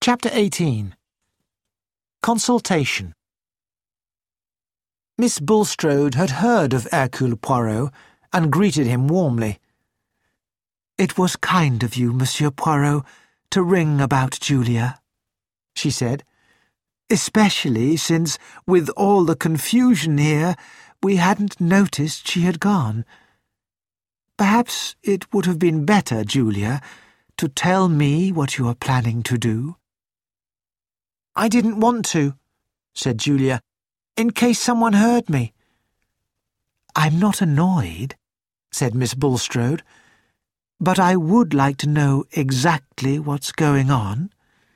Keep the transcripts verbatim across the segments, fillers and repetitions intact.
Chapter eighteen. Consultation. Miss Bulstrode had heard of Hercule Poirot and greeted him warmly. "It was kind of you, Monsieur Poirot, to ring about Julia," she said, "especially since, with all the confusion here, we hadn't noticed she had gone. Perhaps it would have been better, Julia, to tell me what you are planning to do." "I didn't want to," said Julia, "in case someone heard me." "I'm not annoyed," said Miss Bulstrode, "but I would like to know exactly what's going on."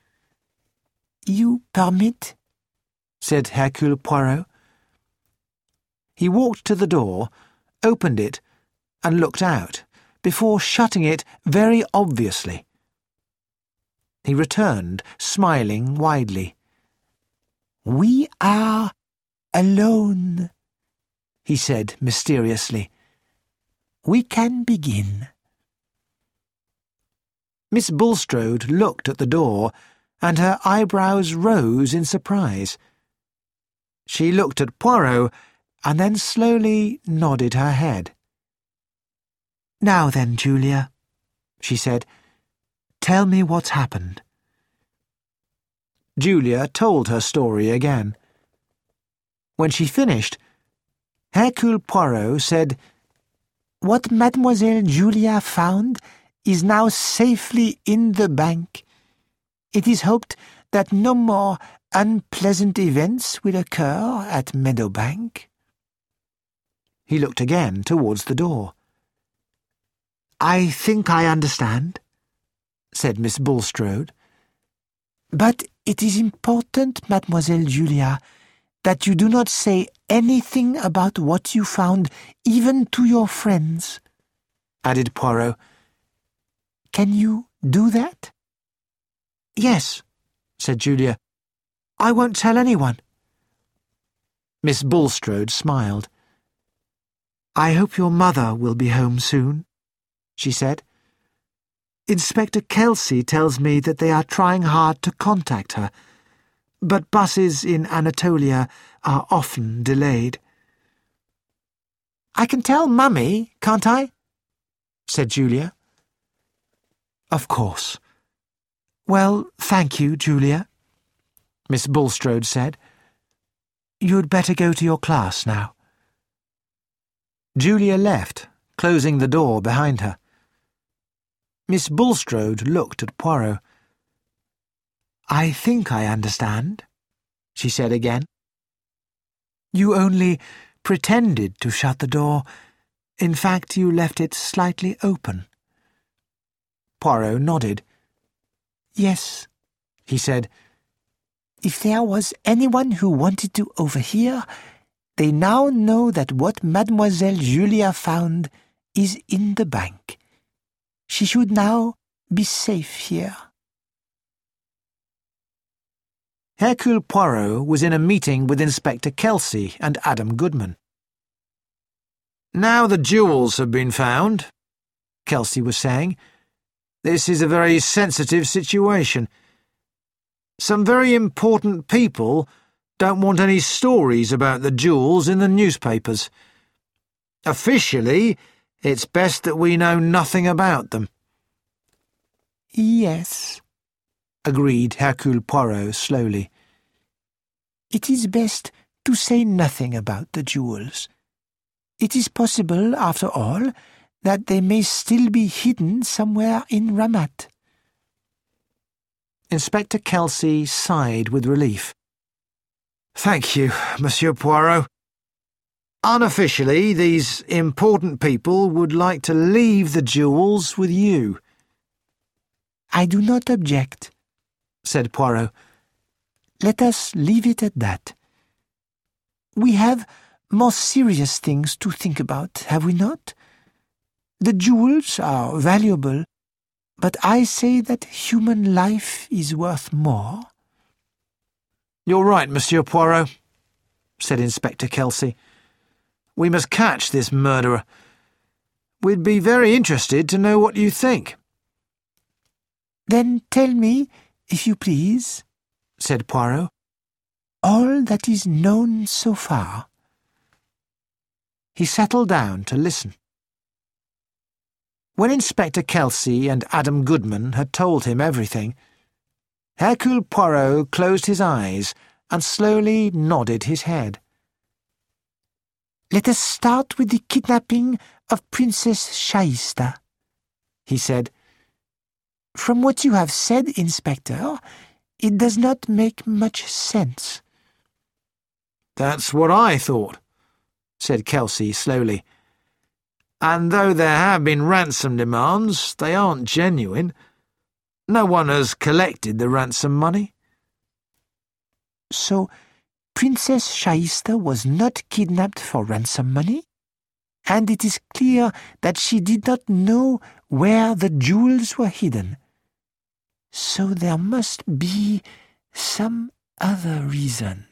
"You permit?" said Hercule Poirot. He walked to the door, opened it, and looked out, before shutting it very obviously. He returned, smiling widely. "We are alone," he said mysteriously. "We can begin." Miss Bulstrode looked at the door, and her eyebrows rose in surprise. She looked at Poirot, and then slowly nodded her head. "Now then, Julia," she said, "tell me what's happened." Julia told her story again. When she finished, Hercule Poirot said, "What Mademoiselle Julia found is now safely in the bank. It is hoped that no more unpleasant events will occur at Meadowbank." He looked again towards the door. "I think I understand," said Miss Bulstrode. "But it is important, Mademoiselle Julia, that you do not say anything about what you found, even to your friends," added Poirot. "Can you do that?" "Yes," said Julia. "I won't tell anyone." Miss Bulstrode smiled. "I hope your mother will be home soon," she said. "Inspector Kelsey tells me that they are trying hard to contact her, but buses in Anatolia are often delayed." "I can tell Mummy, can't I?" said Julia. "Of course. Well, thank you, Julia," Miss Bulstrode said. "You'd better go to your class now." Julia left, closing the door behind her. Miss Bulstrode looked at Poirot. "I think I understand," she said again. "You only pretended to shut the door. In fact, you left it slightly open." Poirot nodded. "Yes," he said. "If there was anyone who wanted to overhear, they now know that what Mademoiselle Julia found is in the bank. She should now be safe here." Hercule Poirot was in a meeting with Inspector Kelsey and Adam Goodman. "Now the jewels have been found," Kelsey was saying, "this is a very sensitive situation. Some very important people don't want any stories about the jewels in the newspapers. Officially, it's best that we know nothing about them." "Yes," agreed Hercule Poirot slowly. "It is best to say nothing about the jewels. It is possible, after all, that they may still be hidden somewhere in Ramat." Inspector Kelsey sighed with relief. "Thank you, Monsieur Poirot. Unofficially, these important people would like to leave the jewels with you." "I do not object," said Poirot. "Let us leave it at that. We have more serious things to think about, have we not? The jewels are valuable, but I say that human life is worth more." "You're right, Monsieur Poirot," said Inspector Kelsey. "We must catch this murderer. We'd be very interested to know what you think." "Then tell me if you please," said Poirot. "All that is known so far." He settled down to listen. When Inspector Kelsey and Adam Goodman had told him everything, Hercule Poirot closed his eyes and slowly nodded his head. "Let us start with the kidnapping of Princess Shaista," he said. "From what you have said, Inspector, it does not make much sense." "That's what I thought," said Kelsey slowly. "And though there have been ransom demands, they aren't genuine. No one has collected the ransom money." "So Princess Shaista was not kidnapped for ransom money? And it is clear that she did not know where the jewels were hidden. So there must be some other reason."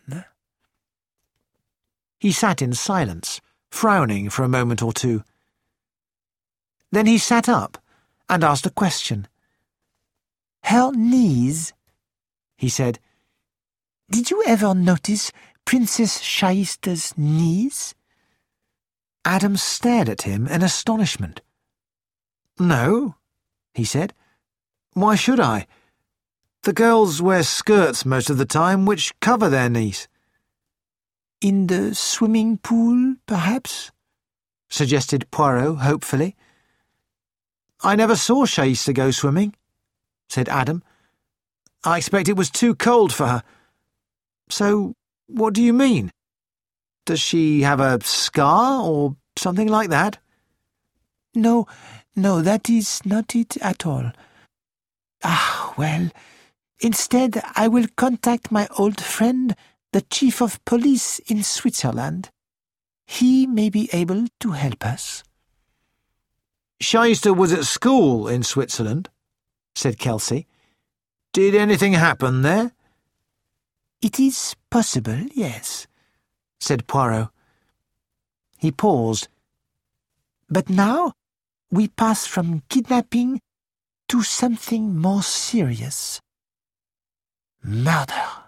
He sat in silence, frowning for a moment or two. Then he sat up and asked a question. "Her knees," he said. "Did you ever notice Princess Shaista's knees?" Adam stared at him in astonishment. "No," he said. "Why should I? The girls wear skirts most of the time which cover their knees." "In the swimming pool, perhaps?" suggested Poirot hopefully. "I never saw Shaista go swimming," said Adam. "I expect it was too cold for her. So, what do you mean? Does she have a scar or something like that?" "No, no, that is not it at all. Ah, well, instead I will contact my old friend, the chief of police in Switzerland. He may be able to help us." "Shaista was at school in Switzerland," said Kelsey. "Did anything happen there?" "It is possible, yes," said Poirot. He paused. "But now we pass from kidnapping to something more serious. Murder."